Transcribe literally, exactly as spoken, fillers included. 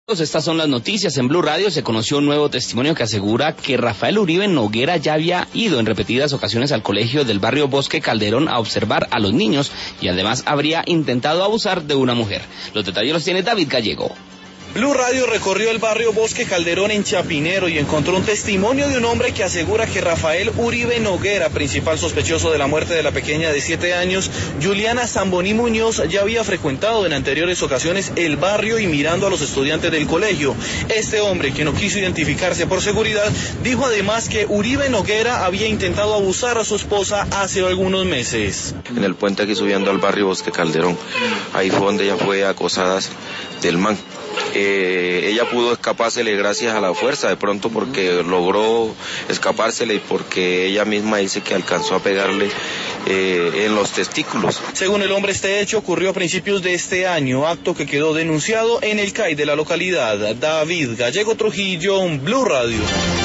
Estas son las noticias. En Blue Radio se conoció un nuevo testimonio que asegura que Rafael Uribe Noguera ya había ido en repetidas ocasiones al colegio del barrio Bosque Calderón a observar a los niños y además habría intentado abusar de una mujer. Los detalles los tiene David Gallego. Blue Radio recorrió el barrio Bosque Calderón en Chapinero y encontró un testimonio de un hombre que asegura que Rafael Uribe Noguera, principal sospechoso de la muerte de la pequeña de siete años, Juliana Zamboní Muñoz, ya había frecuentado en anteriores ocasiones el barrio y mirando a los estudiantes del colegio. Este hombre, que no quiso identificarse por seguridad, dijo además que Uribe Noguera había intentado abusar a su esposa hace algunos meses. En el puente aquí subiendo al barrio Bosque Calderón, ahí fue donde ella fue acosada del man. Eh, ella pudo escapársele gracias a la fuerza, de pronto porque logró escapársele y porque ella misma dice que alcanzó a pegarle eh, en los testículos. Según el hombre, este hecho ocurrió a principios de este año, acto que quedó denunciado en el C A I de la localidad. David Gallego Trujillo, Blue Radio.